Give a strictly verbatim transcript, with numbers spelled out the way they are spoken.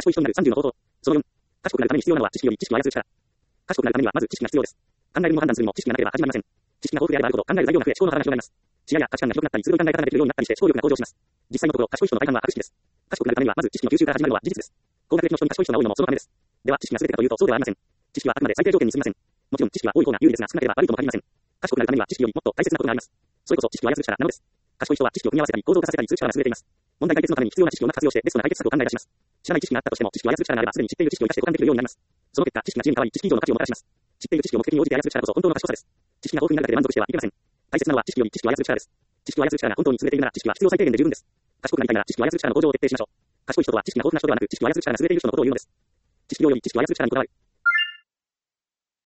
賢い人になるさんじゅうの方法。そのよん、賢くなるために必要なのは知識より知識を操る力。賢くなるためにはまず知識が必要です。考えるも判断するにも知識がなければ始まりません。知識が豊富であればあるほど考える材料が増え思考の幅が広がります。視野や価値観が広くなったり、鋭い考え方ができるようになったりして思考力が向上します。実際のところ、賢い人の大半は博識です。賢くなるためにはまず知識の吸収から始まるのは事実です。高学歴の人に賢い人が多いのもそのためです。では知識が全てかというとそうではありません。知識はあくまで最低条件に過ぎません。もちろん知識は多い方が有利ですが少なければ悪いとも限りません。賢くなるためには知識よりもっと大切なことがあります。それこそ知識を操る力なのです。賢い人は知識を組み合わせたり構造化させたりする力が優れています。問題解決のために必要な知識をうまく活用してベストな解決策を考え出します。知らない知識があったとしても知識を操る力があればすでに知っている知識を生かして互換できるようになります。その結果知識が知恵に変わり知識以上の価値をもたらします。知っている知識を目的に応じて操る力こそ本当の賢さです。知識が豊富になるだけで満足してはいけません。大切なのは知識より知識を操る力です。知識を操る力が本当に優れているなら知識は必要最低限で十分です。賢くなりたいなら知識を操る力の向上を徹底しましょう。賢い人とは知識が豊富な人ではなく知識を操る力が優れている人のことを言うのです。知識量より知識を操る力にこだわる。